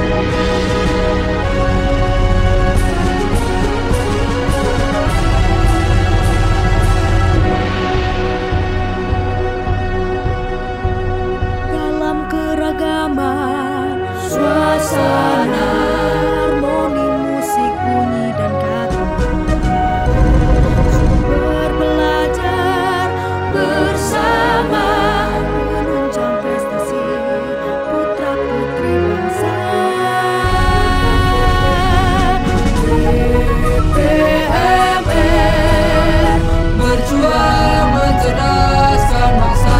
Suasana harmoni musik bunyi dan kata, sumber belajar bersama menunjang prestasi putra putri bangsa. DPMR berjuang mencerdaskan bangsa.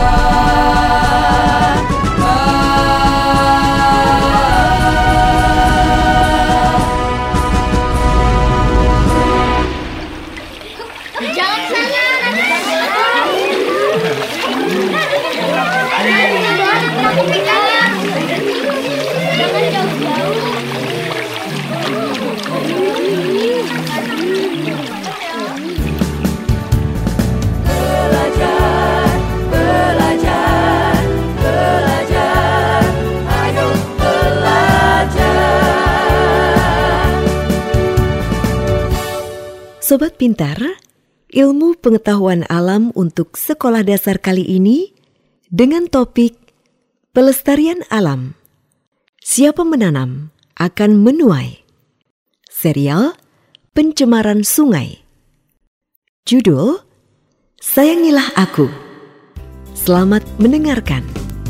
Sobat Pintar, ilmu pengetahuan alam untuk sekolah dasar kali ini dengan topik Pelestarian Alam. Siapa menanam akan menuai. Serial Pencemaran Sungai. Judul Sayangilah Aku. Selamat mendengarkan.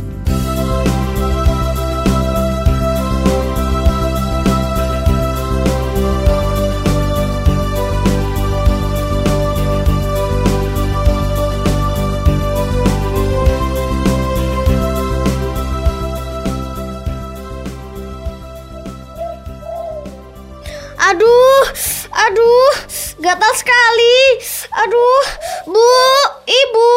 Aduh, gatal sekali. Aduh, Bu, Ibu.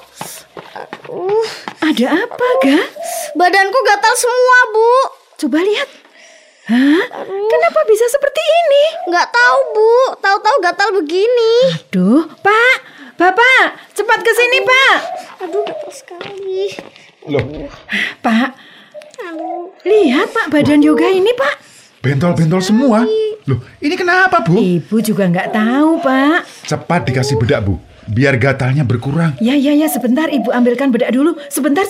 Ada apa, Ga? Badanku gatal semua, Bu. Coba lihat. Hah? Kenapa bisa seperti ini? Nggak tahu, Bu. Tahu-tahu gatal begini. Aduh, Pak. Bapak, cepat ke sini, Pak. Aduh, gatal sekali. Loh, Pak. Aduh. Lihat, Pak, badan Yoga ini, Pak. bentol-bentol semua. Loh, ini kenapa, Bu? Ibu juga nggak tahu, Pak. Cepat dikasih bedak, Bu, biar gatalnya berkurang. Ya, sebentar. Ibu ambilkan bedak dulu. Sebentar.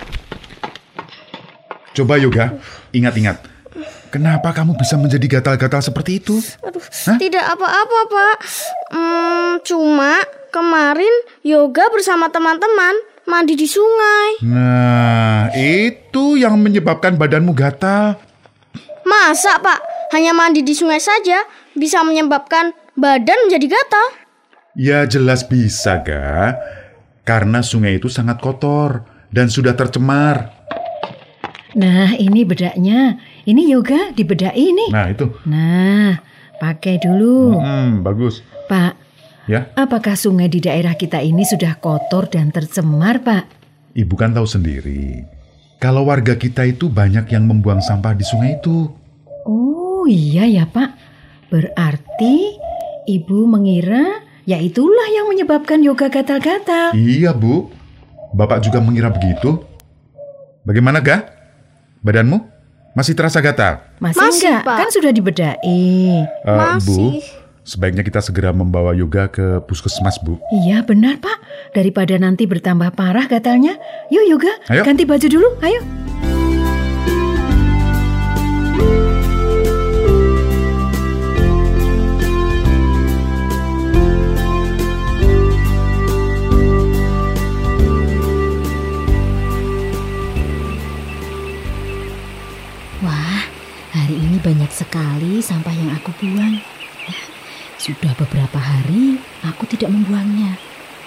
Coba Yoga, ingat-ingat. Kenapa kamu bisa menjadi gatal-gatal seperti itu? Aduh, tidak apa-apa, Pak. Cuma kemarin Yoga bersama teman-teman mandi di sungai. Nah, itu yang menyebabkan badanmu gatal. Masa, Pak? Hanya mandi di sungai saja bisa menyebabkan badan menjadi gatal? Ya jelas bisa, Ga. Karena sungai itu sangat kotor dan sudah tercemar. Nah, ini bedaknya. Ini Yoga dibedai ini. Nah, itu. Nah, pakai dulu. Bagus. Pak, ya? Apakah sungai di daerah kita ini sudah kotor dan tercemar, Pak? Ibu kan tahu sendiri. Kalau warga kita itu banyak yang membuang sampah di sungai itu. Oh iya ya, Pak. Berarti Ibu mengira ya itulah yang menyebabkan Yoga gatal-gatal. Iya, Bu. Bapak juga mengira begitu. Bagaimana, Ga? Badanmu masih terasa gatal? Masih enggak? Pak. Kan sudah dibedai. Bu, sebaiknya kita segera membawa Yoga ke puskesmas, Bu. Iya benar, Pak. Daripada nanti bertambah parah gatalnya. Yuk Yoga, Ayo. ganti baju dulu, ayo. Wah, hari ini banyak sekali sampah yang aku buang. Sudah beberapa hari aku tidak membuangnya.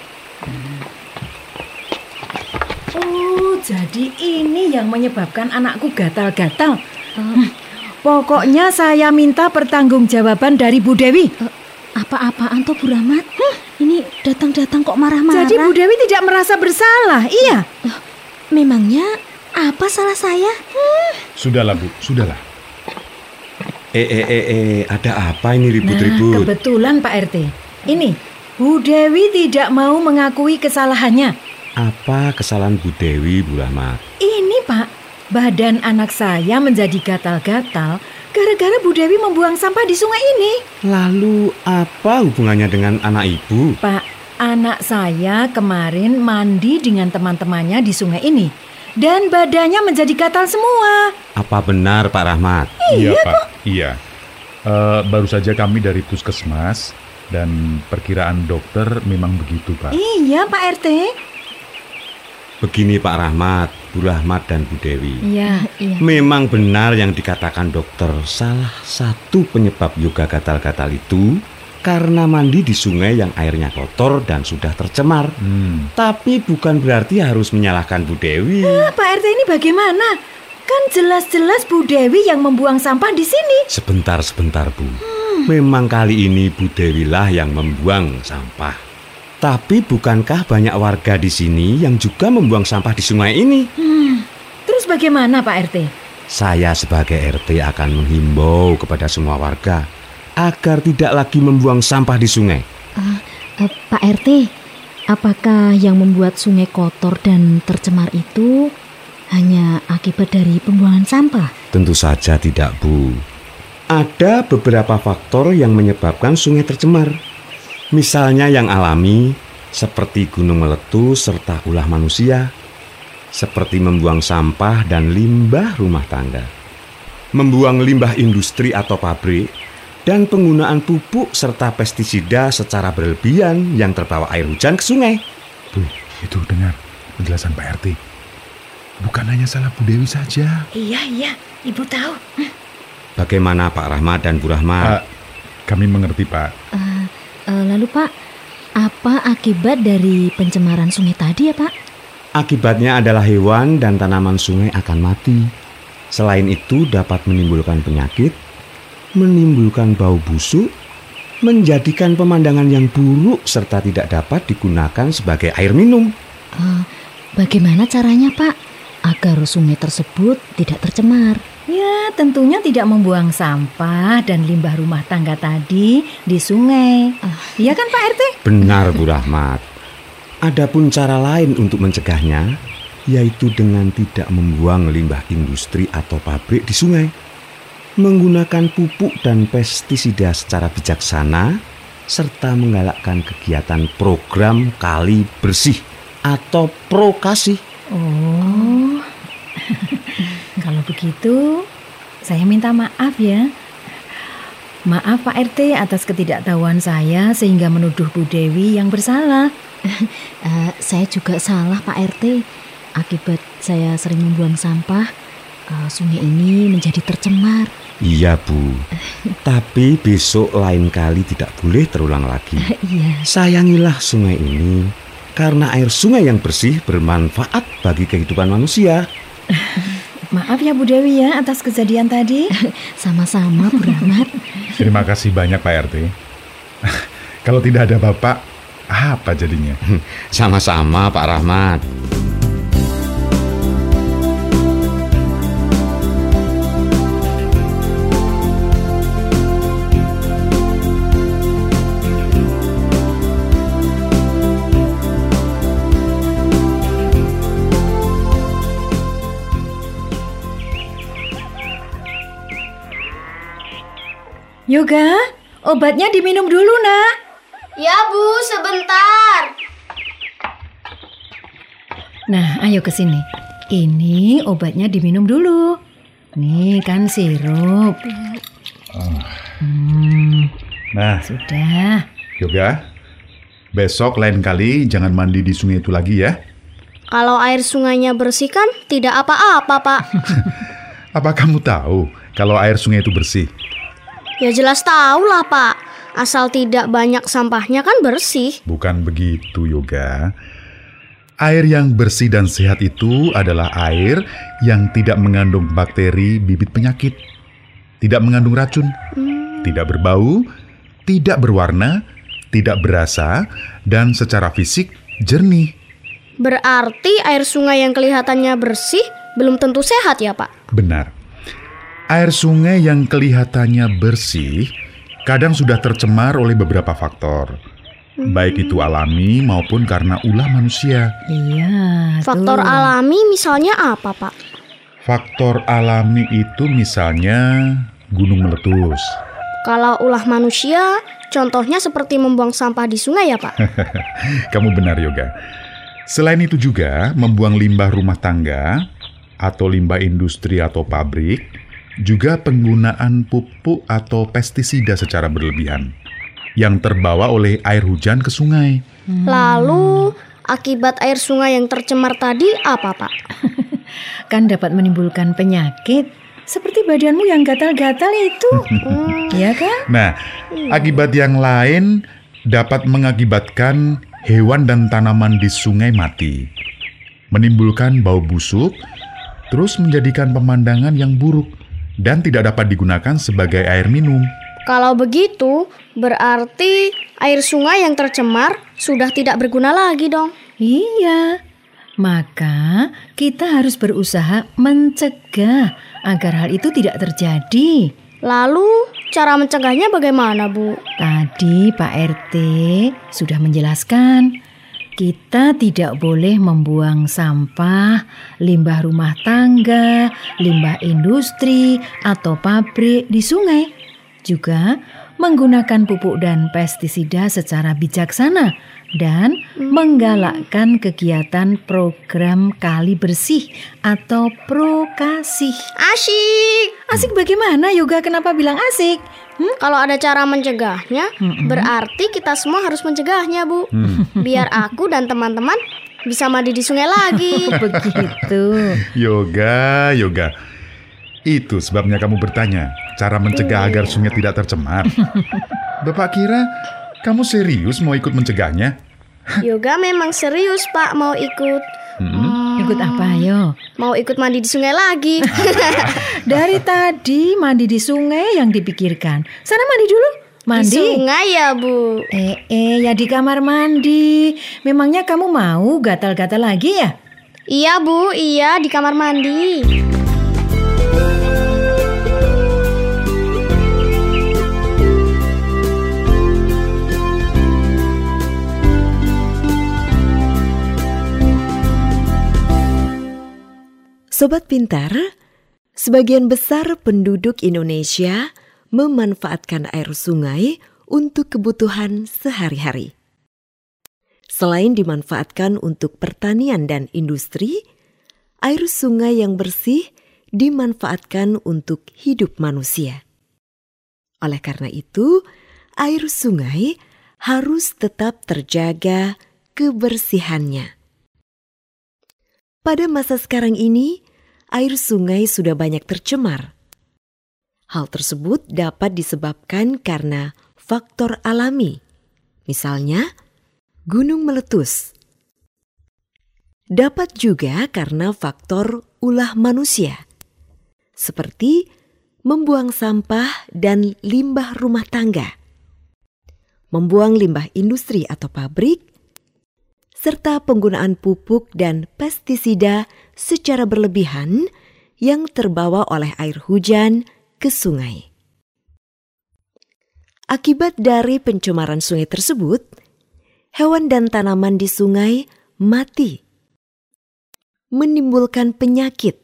Oh, jadi ini yang menyebabkan anakku gatal-gatal. Pokoknya saya minta pertanggungjawaban dari Bu Dewi. Apa-apaan toh Bu Rahmat? Ini datang-datang kok marah-marah. Jadi Bu Dewi tidak merasa bersalah, iya? Memangnya apa salah saya? Sudahlah, Bu, sudahlah. Ada apa ini ribut-ribut? Nah, kebetulan Pak RT. Ini, Bu Dewi tidak mau mengakui kesalahannya. Apa kesalahan Bu Dewi, Bu Rahmat? Ini Pak, badan anak saya menjadi gatal-gatal gara-gara Bu Dewi membuang sampah di sungai ini. Lalu apa hubungannya dengan anak ibu? Pak, anak saya kemarin mandi dengan teman-temannya di sungai ini dan badannya menjadi gatal semua. Apa benar Pak Rahmat? Iya Pak, iya. Baru saja kami dari puskesmas dan perkiraan dokter memang begitu Pak. Iya Pak RT. Begini Pak Rahmat, Bu Rahmat dan Bu Dewi. Iya. Memang benar yang dikatakan dokter, salah satu penyebab Yoga gatal-gatal itu karena mandi di sungai yang airnya kotor dan sudah tercemar. Tapi bukan berarti harus menyalahkan Bu Dewi. Pak RT ini bagaimana? Kan jelas-jelas Bu Dewi yang membuang sampah di sini. Sebentar Bu. Memang kali ini Bu Dewi lah yang membuang sampah. Tapi bukankah banyak warga di sini yang juga membuang sampah di sungai ini? Terus bagaimana Pak RT? Saya sebagai RT akan menghimbau kepada semua warga agar tidak lagi membuang sampah di sungai. Pak RT, apakah yang membuat sungai kotor dan tercemar itu hanya akibat dari pembuangan sampah? Tentu saja tidak, Bu. Ada beberapa faktor yang menyebabkan sungai tercemar. Misalnya yang alami, seperti gunung meletus serta ulah manusia, seperti membuang sampah dan limbah rumah tangga, membuang limbah industri atau pabrik, dan penggunaan pupuk serta pestisida secara berlebihan yang terbawa air hujan ke sungai. Tuh, itu dengar penjelasan Pak RT. Bukan hanya salah Bu Dewi saja. Iya, Ibu tahu. Bagaimana Pak Rahmat dan Bu Rahmat? Kami mengerti Pak. Lalu Pak, apa akibat dari pencemaran sungai tadi ya Pak? Akibatnya adalah hewan dan tanaman sungai akan mati. Selain itu dapat menimbulkan penyakit, menimbulkan bau busuk, menjadikan pemandangan yang buruk serta tidak dapat digunakan sebagai air minum. Bagaimana caranya Pak agar sungai tersebut tidak tercemar? Ya, tentunya tidak membuang sampah dan limbah rumah tangga tadi di sungai. Iya kan Pak RT? Benar Bu Rahmat. Adapun cara lain untuk mencegahnya, yaitu dengan tidak membuang limbah industri atau pabrik di sungai, menggunakan pupuk dan pestisida secara bijaksana, serta menggalakkan kegiatan program kali bersih atau prokasih. Oh, kalau begitu saya minta maaf ya. Maaf Pak RT atas ketidaktahuan saya sehingga menuduh Bu Dewi yang bersalah. Saya juga salah Pak RT. Akibat saya sering membuang sampah, sungai ini menjadi tercemar. Iya Bu, tapi besok lain kali tidak boleh terulang lagi. Iya. Sayangilah sungai ini, karena air sungai yang bersih bermanfaat bagi kehidupan manusia. Maaf ya Bu Dewi ya atas kejadian tadi. Sama-sama Bu Rahmat. Terima kasih banyak Pak RT. Kalau tidak ada Bapak, apa jadinya? Sama-sama Pak Rahmat. Yoga, obatnya diminum dulu nak. Ya Bu, sebentar. Nah, ayo ke sini. Ini obatnya diminum dulu. Nih kan sirup. Nah, Sudah. Yoga, besok lain kali jangan mandi di sungai itu lagi ya. Kalau air sungainya bersih kan tidak apa-apa Pak. Apa kamu tahu kalau air sungai itu bersih? Ya jelas tahu lah Pak. Asal tidak banyak sampahnya kan bersih. Bukan begitu Yoga. Air yang bersih dan sehat itu adalah air yang tidak mengandung bakteri bibit penyakit, tidak mengandung racun, tidak berbau, tidak berwarna, tidak berasa, dan secara fisik jernih. Berarti air sungai yang kelihatannya bersih belum tentu sehat ya Pak? Benar. Air sungai yang kelihatannya bersih kadang sudah tercemar oleh beberapa faktor. Baik itu alami maupun karena ulah manusia. Iya. Faktor tuh. alami misalnya apa Pak? Faktor alami itu misalnya gunung meletus. Kalau ulah manusia, contohnya seperti membuang sampah di sungai ya Pak? Kamu benar, Yoga. Selain itu juga membuang limbah rumah tangga atau limbah industri atau pabrik, juga penggunaan pupuk atau pestisida secara berlebihan yang terbawa oleh air hujan ke sungai. Lalu akibat air sungai yang tercemar tadi apa Pak? Kan dapat menimbulkan penyakit seperti badanmu yang gatal-gatal itu. Ya kan? Nah, akibat yang lain dapat mengakibatkan hewan dan tanaman di sungai mati, menimbulkan bau busuk, terus menjadikan pemandangan yang buruk dan tidak dapat digunakan sebagai air minum. Kalau begitu, berarti air sungai yang tercemar sudah tidak berguna lagi dong. Iya, maka kita harus berusaha mencegah agar hal itu tidak terjadi. Lalu, cara mencegahnya bagaimana, Bu? Tadi Pak RT sudah menjelaskan, kita tidak boleh membuang sampah, limbah rumah tangga, limbah industri, atau pabrik di sungai. Juga menggunakan pupuk dan pestisida secara bijaksana dan menggalakkan kegiatan program kali bersih atau prokasih. Asyik! Asik bagaimana, Yoga? Kenapa bilang asik? Kalau ada cara mencegahnya, berarti kita semua harus mencegahnya, Bu. Biar aku dan teman-teman bisa mandi di sungai lagi. Begitu. Yoga. Itu sebabnya kamu bertanya, cara mencegah agar sungai tidak tercemar. Bapak kira kamu serius mau ikut mencegahnya? Yoga memang serius, Pak, mau ikut. Ikut apa, yo? Mau ikut mandi di sungai lagi. Dari tadi mandi di sungai yang dipikirkan. Sana mandi dulu. Mandi? Di sungai ya, Bu? Ya di kamar mandi. Memangnya kamu mau gatal-gatal lagi ya? Iya, Bu. Iya, di kamar mandi. Sobat Pintar, sebagian besar penduduk Indonesia memanfaatkan air sungai untuk kebutuhan sehari-hari. Selain dimanfaatkan untuk pertanian dan industri, air sungai yang bersih dimanfaatkan untuk hidup manusia. Oleh karena itu, air sungai harus tetap terjaga kebersihannya. Pada masa sekarang ini, air sungai sudah banyak tercemar. Hal tersebut dapat disebabkan karena faktor alami, misalnya gunung meletus. Dapat juga karena faktor ulah manusia, seperti membuang sampah dan limbah rumah tangga, membuang limbah industri atau pabrik, serta penggunaan pupuk dan pestisida secara berlebihan yang terbawa oleh air hujan ke sungai. Akibat dari pencemaran sungai tersebut, hewan dan tanaman di sungai mati, menimbulkan penyakit,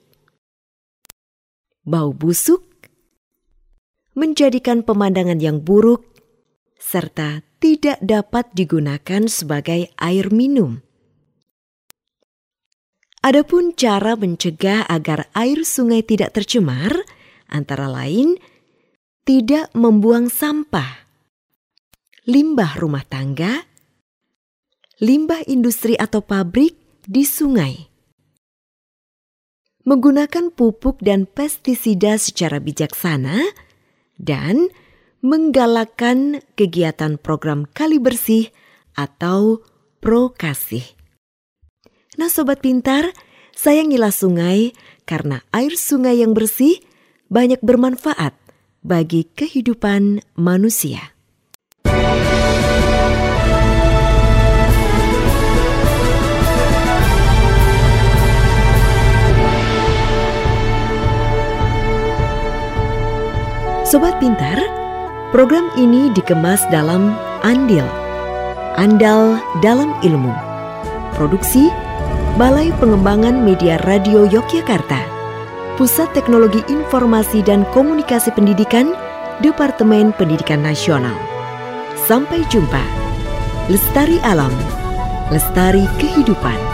bau busuk, menjadikan pemandangan yang buruk, serta tidak dapat digunakan sebagai air minum. Adapun cara mencegah agar air sungai tidak tercemar, antara lain tidak membuang sampah, limbah rumah tangga, limbah industri atau pabrik di sungai, menggunakan pupuk dan pestisida secara bijaksana, dan menggalakkan kegiatan program kali bersih atau prokasih. Nah Sobat Pintar, sayangilah sungai karena air sungai yang bersih banyak bermanfaat bagi kehidupan manusia. Sobat Pintar, program ini dikemas dalam Andil, Andal dalam Ilmu. Produksi Balai Pengembangan Media Radio Yogyakarta. Pusat Teknologi Informasi dan Komunikasi Pendidikan, Departemen Pendidikan Nasional. Sampai jumpa. Lestari alam, lestari kehidupan.